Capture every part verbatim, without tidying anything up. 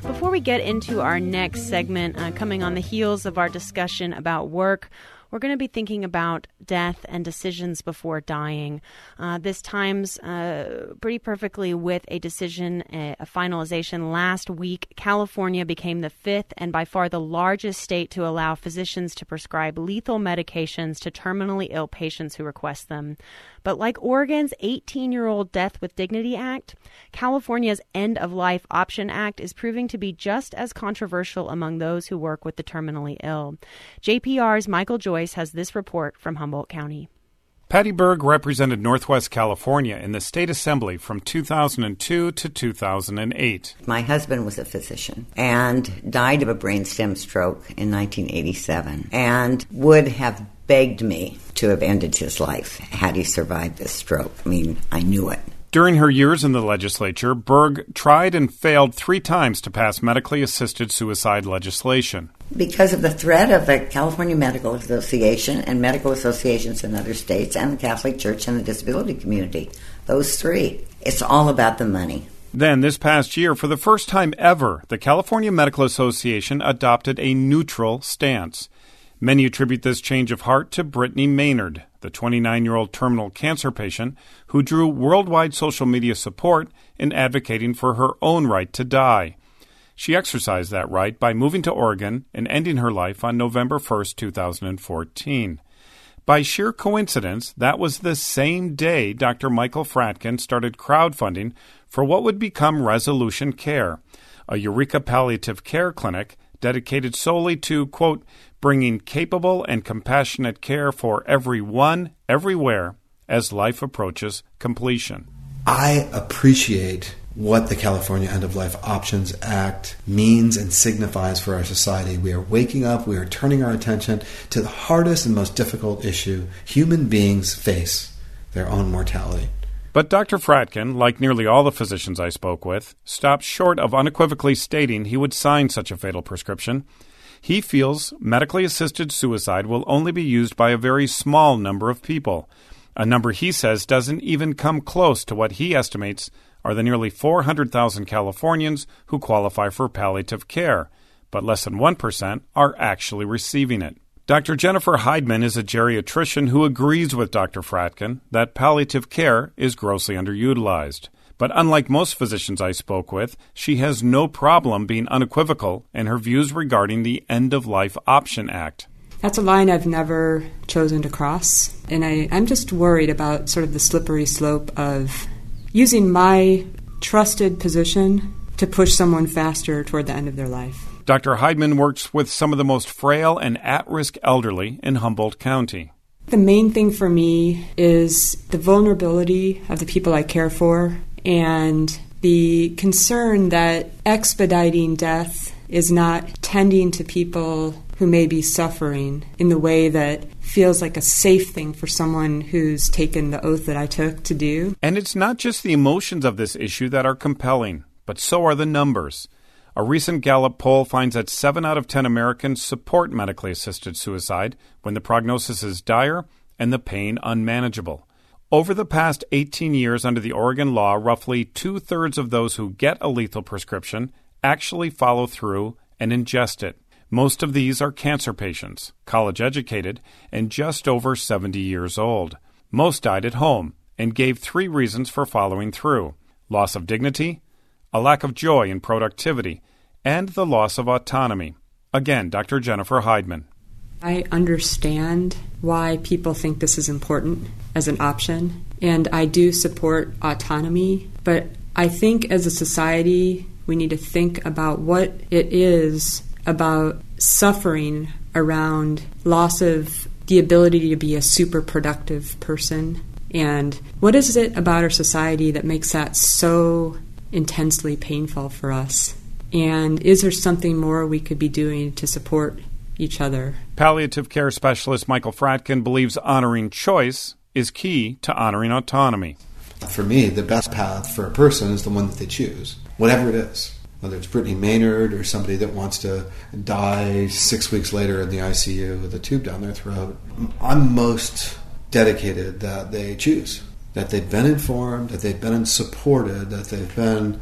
Before we get into our next segment, uh, coming on the heels of our discussion about work, we're going to be thinking about death and decisions before dying. Uh, this times uh, pretty perfectly with a decision, a, a finalization. Last week, California became the fifth and by far the largest state to allow physicians to prescribe lethal medications to terminally ill patients who request them. But like Oregon's eighteen-year-old Death with Dignity Act, California's End of Life Option Act is proving to be just as controversial among those who work with the terminally ill. J P R's Michael Joyce has this report from Humboldt County. Patty Berg represented Northwest California in the state assembly from two thousand two to two thousand eight. My husband was a physician and died of a brainstem stroke in nineteen eighty-seven and would have begged me to have ended his life had he survived this stroke. I mean, I knew it. During her years in the legislature, Berg tried and failed three times to pass medically assisted suicide legislation. Because of the threat of the California Medical Association and medical associations in other states and the Catholic Church and the disability community. Those three. It's all about the money. Then, this past year, for the first time ever, the California Medical Association adopted a neutral stance. Many attribute this change of heart to Brittany Maynard, the twenty-nine-year-old terminal cancer patient who drew worldwide social media support in advocating for her own right to die. She exercised that right by moving to Oregon and ending her life on November first, two thousand fourteen. By sheer coincidence, that was the same day Doctor Michael Fratkin started crowdfunding for what would become Resolution Care, a Eureka palliative care clinic dedicated solely to, quote, bringing capable and compassionate care for everyone, everywhere, as life approaches completion. I appreciate what the California End-of-Life Options Act means and signifies for our society. We are waking up, we are turning our attention to the hardest and most difficult issue human beings face, their own mortality. But Doctor Fratkin, like nearly all the physicians I spoke with, stopped short of unequivocally stating he would sign such a fatal prescription. He feels medically assisted suicide will only be used by a very small number of people, a number he says doesn't even come close to what he estimates are the nearly four hundred thousand Californians who qualify for palliative care, but less than one percent are actually receiving it. Doctor Jennifer Heidman is a geriatrician who agrees with Doctor Fratkin that palliative care is grossly underutilized. But unlike most physicians I spoke with, she has no problem being unequivocal in her views regarding the End of Life Option Act. That's a line I've never chosen to cross, and I, I'm just worried about sort of the slippery slope of using my trusted position to push someone faster toward the end of their life. Doctor Heidman works with some of the most frail and at-risk elderly in Humboldt County. The main thing for me is the vulnerability of the people I care for and the concern that expediting death is not tending to people who may be suffering in the way that feels like a safe thing for someone who's taken the oath that I took to do. And it's not just the emotions of this issue that are compelling, but so are the numbers. A recent Gallup poll finds that seven out of ten Americans support medically assisted suicide when the prognosis is dire and the pain unmanageable. Over the past eighteen years under the Oregon law, roughly two-thirds of those who get a lethal prescription actually follow through and ingest it. Most of these are cancer patients, college-educated, and just over seventy years old. Most died at home and gave three reasons for following through: loss of dignity, a lack of joy and productivity, and the loss of autonomy. Again, Doctor Jennifer Heidman. I understand why people think this is important as an option, and I do support autonomy, but I think as a society we need to think about what it is about suffering around loss of the ability to be a super productive person, and what is it about our society that makes that so intensely painful for us? And is there something more we could be doing to support each other? Palliative care specialist Michael Fratkin believes honoring choice is key to honoring autonomy. For me, the best path for a person is the one that they choose, whatever it is. Whether it's Brittany Maynard or somebody that wants to die six weeks later in the I C U with a tube down their throat. I'm most dedicated that they choose, that they've been informed, that they've been supported, that they've been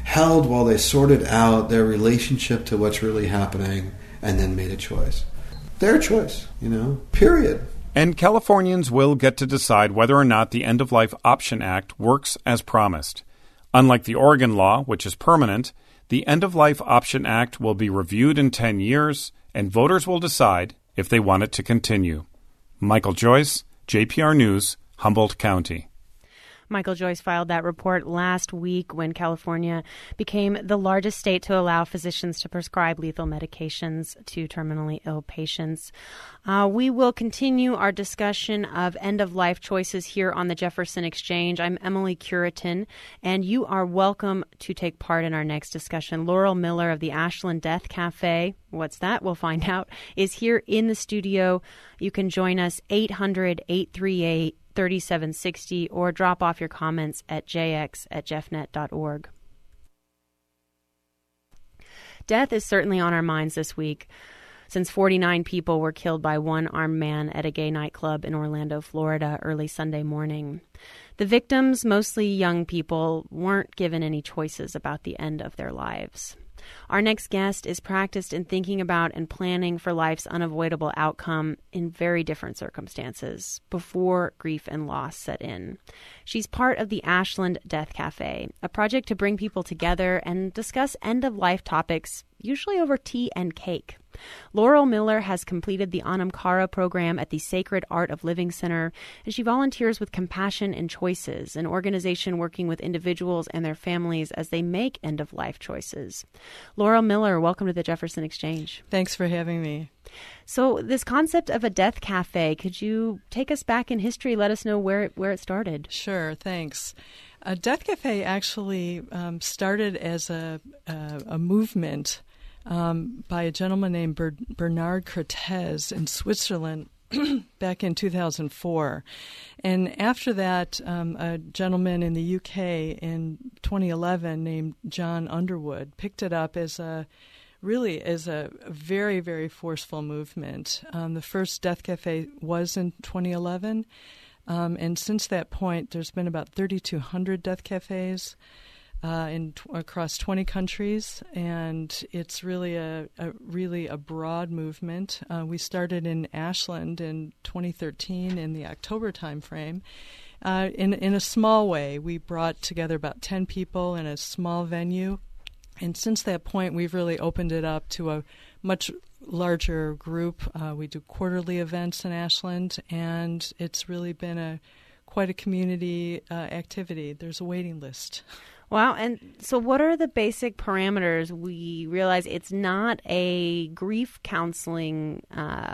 held while they sorted out their relationship to what's really happening, and then made a choice. Their choice, you know, period. And Californians will get to decide whether or not the End-of-Life Option Act works as promised. Unlike the Oregon law, which is permanent, the End-of-Life Option Act will be reviewed in ten years, and voters will decide if they want it to continue. Michael Joyce, J P R News, Humboldt County. Michael Joyce filed that report last week when California became the largest state to allow physicians to prescribe lethal medications to terminally ill patients. Uh, we will continue our discussion of end-of-life choices here on the Jefferson Exchange. I'm Emily Curitin, and you are welcome to take part in our next discussion. Laurel Miller of the Ashland Death Cafe, what's that? We'll find out, is here in the studio. You can join us eight hundred, eight three eight, thirty-seven sixty or drop off your comments at j x at jeffnet dot org. Death is certainly on our minds this week, since forty-nine people were killed by one armed man at a gay nightclub in Orlando, Florida, early Sunday morning. The victims, mostly young people, weren't given any choices about the end of their lives. Our next guest is practiced in thinking about and planning for life's unavoidable outcome in very different circumstances before grief and loss set in. She's part of the Ashland Death Cafe, a project to bring people together and discuss end-of-life topics, usually over tea and cake. Laurel Miller has completed the Anam Cara program at the Sacred Art of Living Center, and she volunteers with Compassion and Choices, an organization working with individuals and their families as they make end-of-life choices. Laurel Miller, welcome to the Jefferson Exchange. Thanks for having me. So this concept of a death cafe, could you take us back in history, let us know where it, where it started? Sure, thanks. A Death Cafe actually um, started as a, a, a movement Um, by a gentleman named Ber- Bernard Cortez in Switzerland back in two thousand four. And after that, um, a gentleman in the U K in twenty eleven named John Underwood picked it up as a really as a very, very forceful movement. Um, the first Death Cafe was in twenty eleven, um, and since that point, there's been about thirty-two hundred Death Cafes Uh, in t- across twenty countries, and it's really a, a really a broad movement. Uh, we started in Ashland in twenty thirteen in the October timeframe. Uh, in in a small way, we brought together about ten people in a small venue, and since that point, we've really opened it up to a much larger group. Uh, we do quarterly events in Ashland, and it's really been a quite a community uh, activity. There's a waiting list. Wow. And so what are the basic parameters? We realize it's not a grief counseling uh,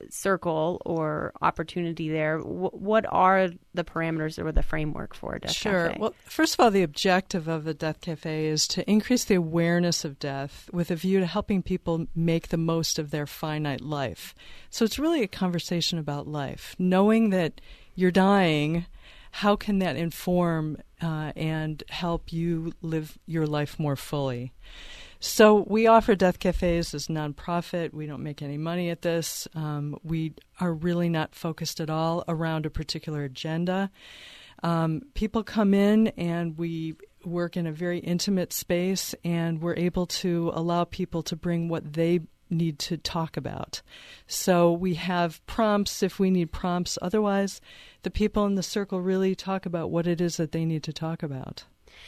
circle or opportunity there. W- what are the parameters or the framework for a Death Sure. Cafe? Well, first of all, the objective of the Death Cafe is to increase the awareness of death with a view to helping people make the most of their finite life. So it's really a conversation about life. Knowing that you're dying, how can that inform uh, and help you live your life more fully? So we offer Death Cafes as nonprofit. We don't make any money at this. Um, we are really not focused at all around a particular agenda. Um, people come in and we work in a very intimate space, and we're able to allow people to bring what they need to talk about. So we have prompts if we need prompts. Otherwise, the people in the circle really talk about what it is that they need to talk about.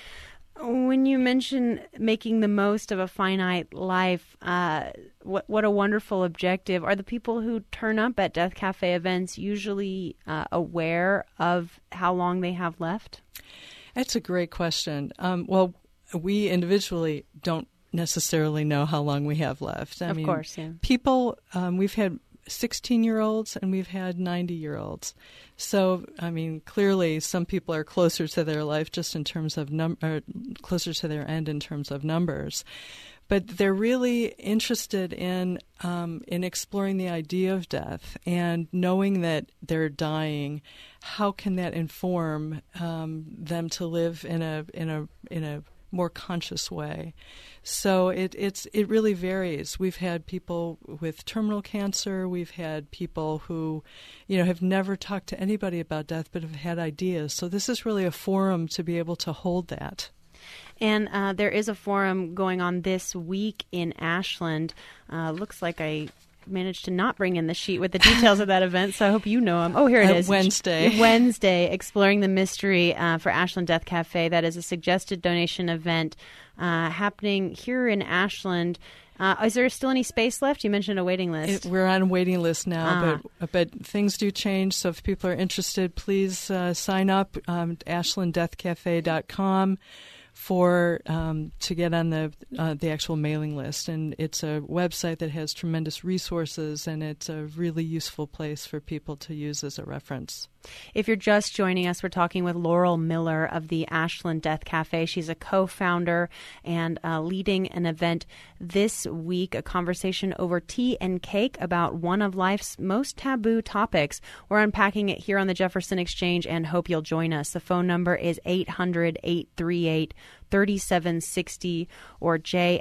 When you mention making the most of a finite life, uh, what what a wonderful objective. Are the people who turn up at Death Cafe events usually uh, aware of how long they have left? That's a great question. Um, well, we individually don't necessarily know how long we have left. I of mean, course, yeah. People, um, we've had sixteen-year-olds and we've had ninety-year-olds. So, I mean, clearly some people are closer to their life just in terms of num- or closer to their end in terms of numbers. But they're really interested in um, in exploring the idea of death and knowing that they're dying. How can that inform um, them to live in a in a in a more conscious way? So it it's it really varies. We've had people with terminal cancer. We've had people who, you know, have never talked to anybody about death but have had ideas. So this is really a forum to be able to hold that. And uh, there is a forum going on this week in Ashland. Uh, looks like I managed to not bring in the sheet with the details of that event, so I hope you know them. Oh, here it uh, is. Wednesday. Wednesday, Exploring the Mystery uh, for Ashland Death Cafe. That is a suggested donation event uh, happening here in Ashland. Uh, is there still any space left? You mentioned a waiting list. It, we're on a waiting list now, uh, but but things do change. So if people are interested, please uh, sign up um, at ashland death cafe dot com for um, to get on the uh, the actual mailing list. And it's a website that has tremendous resources, and it's a really useful place for people to use as a reference. If you're just joining us, we're talking with Laurel Miller of the Ashland Death Cafe. She's a co-founder and uh, leading an event this week, a conversation over tea and cake about one of life's most taboo topics. We're unpacking it here on the Jefferson Exchange and hope you'll join us. The phone number is eight hundred, eight three eight, three seven six zero or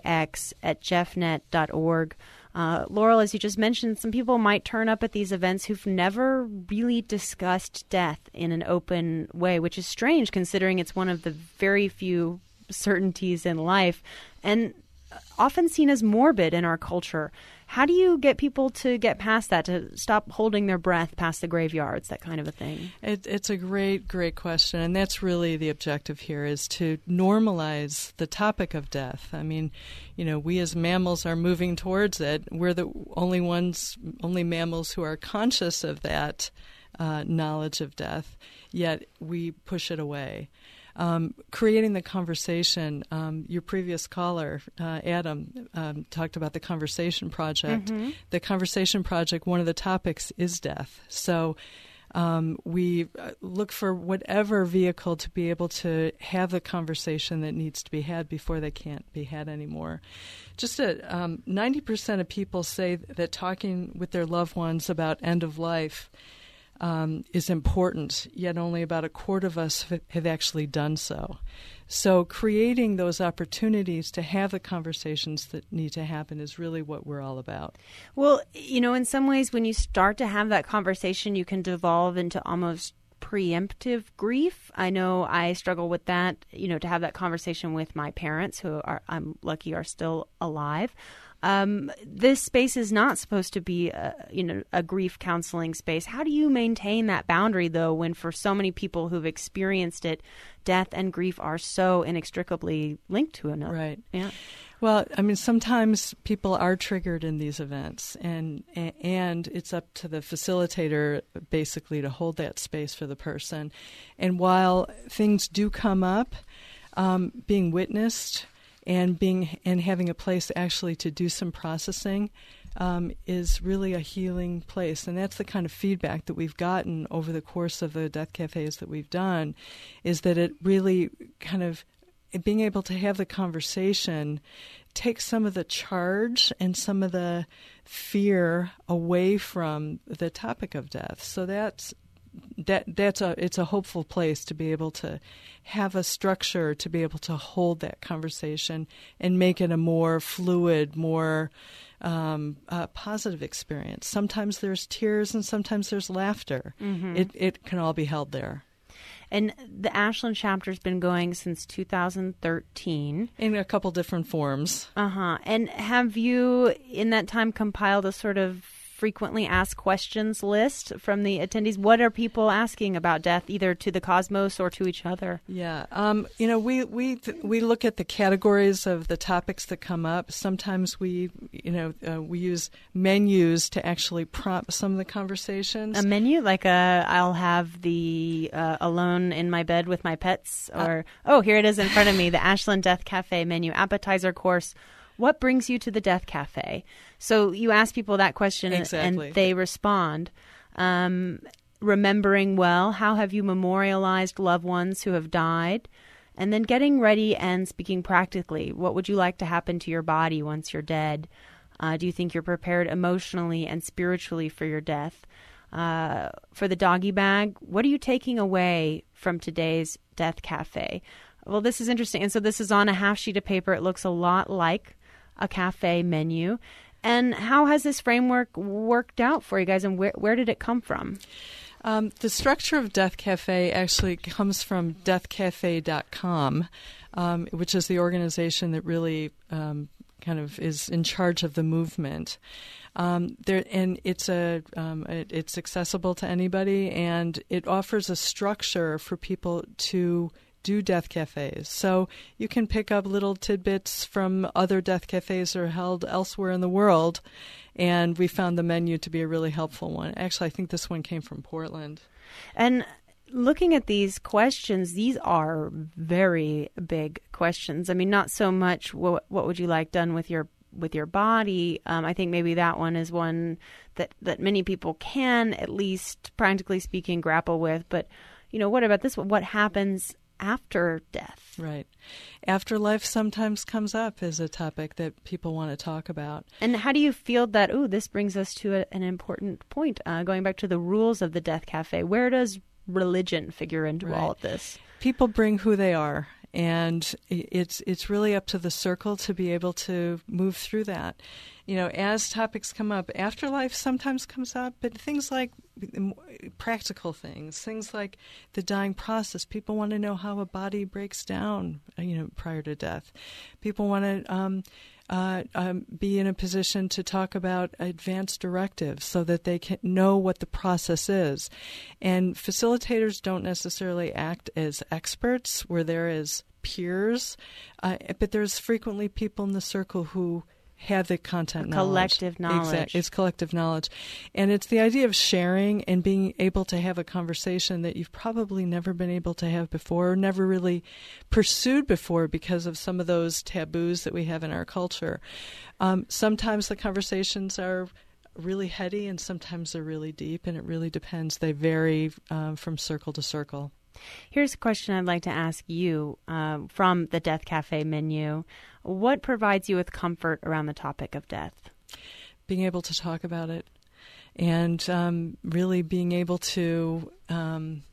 jx at jeffnet dot org. Uh, Laurel, as you just mentioned, some people might turn up at these events who've never really discussed death in an open way, which is strange considering it's one of the very few certainties in life and often seen as morbid in our culture. How do you get people to get past that, to stop holding their breath past the graveyards, that kind of a thing? It, it's a great, great question, and that's really the objective here, is to normalize the topic of death. I mean, you know, we as mammals are moving towards it. We're the only ones, only mammals who are conscious of that uh, knowledge of death, yet we push it away. Um, creating the conversation. Um, your previous caller, uh, Adam, um, talked about the Conversation Project. Mm-hmm. The Conversation Project, one of the topics is death. So um, we look for whatever vehicle to be able to have the conversation that needs to be had before they can't be had anymore. Just a, um, ninety percent of people say that talking with their loved ones about end of life Um, is important, yet only about a quarter of us have actually done so. So creating those opportunities to have the conversations that need to happen is really what we're all about. Well, you know, in some ways, when you start to have that conversation, you can devolve into almost preemptive grief. I know I struggle with that, you know, to have that conversation with my parents, who are, I'm lucky, are still alive. Um, this space is not supposed to be, a, you know, a grief counseling space. How do you maintain that boundary, though, when for so many people who've experienced it, death and grief are so inextricably linked to another? Right. Yeah. Well, I mean, sometimes people are triggered in these events, and and it's up to the facilitator basically to hold that space for the person. And while things do come up, um, being witnessed and being and having a place actually to do some processing um, is really a healing place. And that's the kind of feedback that we've gotten over the course of the death cafes that we've done, is that it really kind of, being able to have the conversation takes some of the charge and some of the fear away from the topic of death. So that's That that's a it's a hopeful place to be able to have a structure to be able to hold that conversation and make it a more fluid, more um, uh, positive experience. Sometimes there's tears and sometimes there's laughter. Mm-hmm. It it can all be held there. And the Ashland chapter's been going since two thousand thirteen. In a couple different forms. Uh-huh. And have you, in that time, compiled a sort of frequently asked questions list from the attendees? What are people asking about death, either to the cosmos or to each other? Yeah, um, you know, we we we look at the categories of the topics that come up. Sometimes we, you know, uh, we use menus to actually prompt some of the conversations. A menu, like a, I'll have the uh, alone in my bed with my pets, or uh, oh, here it is in front of me, the Ashland Death Cafe menu, appetizer course. What brings you to the Death Cafe? So you ask people that question, exactly, and they respond. Um, remembering well, how have you memorialized loved ones who have died? And then getting ready and speaking practically. What would you like to happen to your body once you're dead? Uh, do you think you're prepared emotionally and spiritually for your death? Uh, for the doggy bag, what are you taking away from today's Death Cafe? Well, this is interesting. And so this is on a half sheet of paper. It looks a lot like a cafe menu. And how has this framework worked out for you guys, and where where did it come from? Um, the structure of Death Cafe actually comes from death cafe dot com, um, which is the organization that really um, kind of is in charge of the movement. Um, there and it's a um, it, it's accessible to anybody, and it offers a structure for people to do death cafes. So you can pick up little tidbits from other death cafes that are held elsewhere in the world, and we found the menu to be a really helpful one. Actually, I think this one came from Portland. And looking at these questions, these are very big questions. I mean, not so much what, what would you like done with your with your body. Um, I think maybe that one is one that, that many people can, at least practically speaking, grapple with. But, you know, what about this one? What happens after death? Right. Afterlife sometimes comes up as a topic that people want to talk about. And how do you feel that, oh, this brings us to a, an important point, uh, going back to the rules of the Death Cafe. Where does religion figure into Right. all of this? People bring who they are, and it's it's really up to the circle to be able to move through that. You know, as topics come up, afterlife sometimes comes up, but things like practical things, things like the dying process. People want to know how a body breaks down, you know, prior to death. People want to um, uh, um, be in a position to talk about advanced directives so that they can know what the process is. And facilitators don't necessarily act as experts where there is peers, uh, but there's frequently people in the circle who have the content knowledge. Collective knowledge. Exactly. It's collective knowledge. And it's the idea of sharing and being able to have a conversation that you've probably never been able to have before, or never really pursued before because of some of those taboos that we have in our culture. Um, sometimes the conversations are really heady and sometimes they're really deep, and it really depends. They vary um, from circle to circle. Here's a question I'd like to ask you uh, from the Death Cafe menu. What provides you with comfort around the topic of death? Being able to talk about it, and um, really being able to um,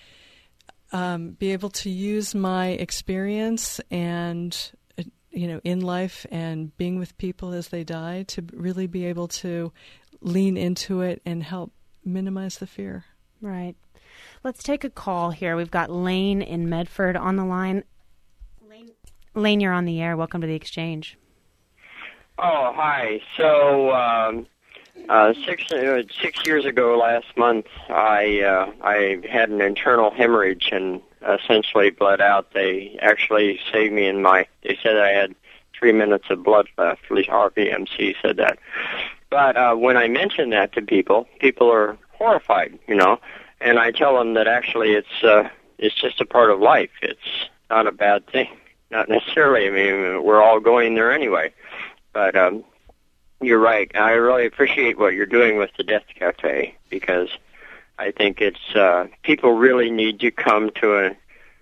um, be able to use my experience and, uh, you know, in life and being with people as they die to really be able to lean into it and help minimize the fear. Right. Let's take a call here. We've got Lane in Medford on the line. Lane, Lane, you're on the air. Welcome to the Exchange. Oh, hi. So, um, uh, six uh, six years ago last month, I uh, I had an internal hemorrhage and essentially bled out. They actually saved me in my. They said I had three minutes of blood left. At least R B M C said that. But uh, when I mention that to people, people are horrified. You know. And I tell them that actually it's uh, it's just a part of life. It's not a bad thing. Not necessarily. I mean, we're all going there anyway. But um, you're right. I really appreciate what you're doing with the Death Cafe, because I think it's uh, people really need to come to a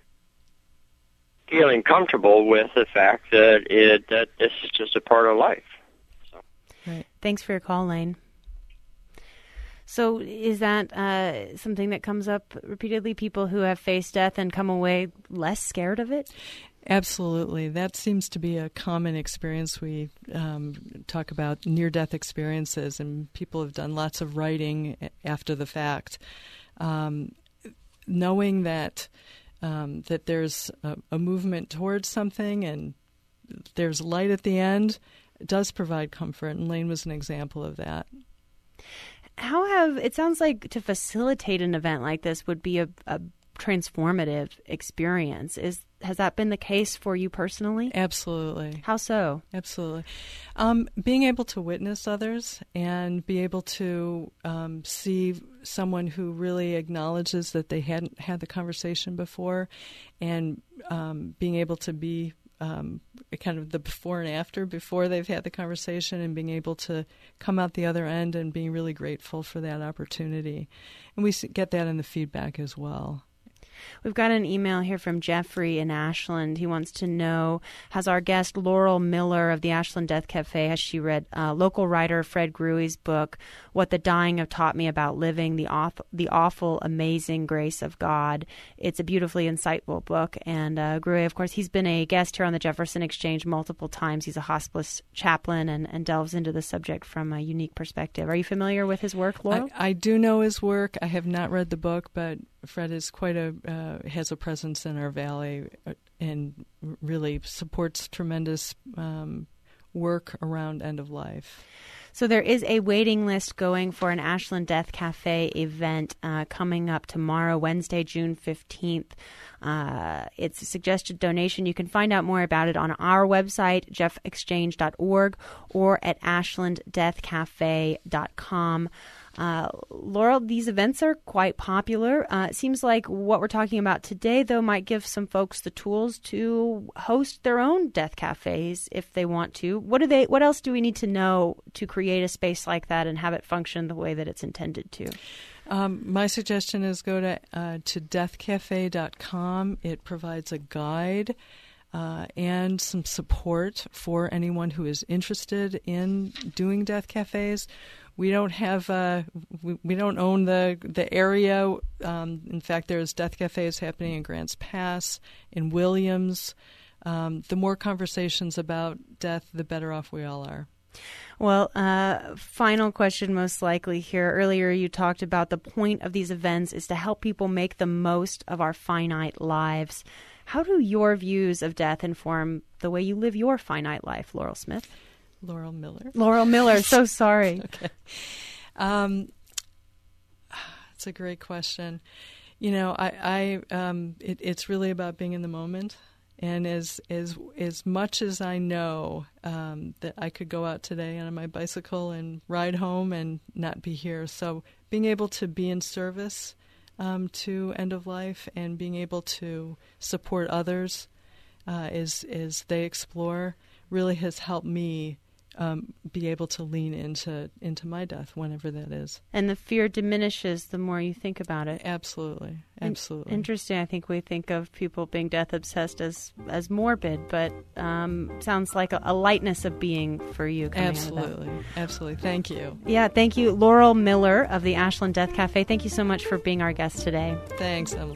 feeling comfortable with the fact that it that this is just a part of life. So. Right. Thanks for your call, Lane. So is that uh, something that comes up repeatedly, people who have faced death and come away less scared of it? Absolutely. That seems to be a common experience. We um, talk about near-death experiences, and people have done lots of writing after the fact. Um, knowing that um, that there's a, a movement towards something and there's light at the end does provide comfort, and Lane was an example of that. How have, it sounds like to facilitate an event like this would be a, a transformative experience. Is Has that been the case for you personally? Absolutely. How so? Absolutely. Um, being able to witness others and be able to um, see someone who really acknowledges that they hadn't had the conversation before, and um, being able to be Um, kind of the before and after, before they've had the conversation, and being able to come out the other end and being really grateful for that opportunity. And we get that in the feedback as well. We've got an email here from Jeffrey in Ashland. He wants to know, has our guest Laurel Miller of the Ashland Death Cafe, has she read uh, local writer Fred Gruey's book, What the Dying Have Taught Me About Living, the, awful, the Awful, Amazing Grace of God? It's a beautifully insightful book. And uh, Gruey, of course, he's been a guest here on the Jefferson Exchange multiple times. He's a hospice chaplain and, and delves into the subject from a unique perspective. Are you familiar with his work, Laurel? I, I do know his work. I have not read the book, but Fred is quite a uh, has a presence in our valley and really supports tremendous um, work around end of life. So there is a waiting list going for an Ashland Death Cafe event uh, coming up tomorrow, Wednesday, June fifteenth. Uh, it's a suggested donation. You can find out more about it on our website, jeff exchange dot org, or at ashland death cafe dot com. Uh, Laurel, these events are quite popular. Uh, it seems like what we're talking about today, though, might give some folks the tools to host their own death cafes if they want to. What do they? What else do we need to know to create a space like that and have it function the way that it's intended to? Um, my suggestion is go to uh, to death cafe dot com. It provides a guide uh, and some support for anyone who is interested in doing death cafes. We don't have uh, we, we don't own the the area. Um, in fact, there's death cafes happening in Grants Pass, in Williams. Um, the more conversations about death, the better off we all are. Well, uh, final question most likely here. Earlier you talked about the point of these events is to help people make the most of our finite lives. How do your views of death inform the way you live your finite life, Laurel Smith? Laurel Miller. Laurel Miller, so sorry. Okay. Um, it's a great question. You know, I, I um, it, it's really about being in the moment. And as as as much as I know um, that I could go out today on my bicycle and ride home and not be here, so being able to be in service um, to end of life and being able to support others uh, as as they explore really has helped me um, be able to lean into into my death whenever that is. And the fear diminishes the more you think about it. Absolutely, absolutely. Interesting. I think we think of people being death obsessed as as morbid, but um, sounds like a, a lightness of being for you. Absolutely, absolutely. Thank you. Yeah, thank you, Laurel Miller of the Ashland Death Cafe. Thank you so much for being our guest today. Thanks, Emily.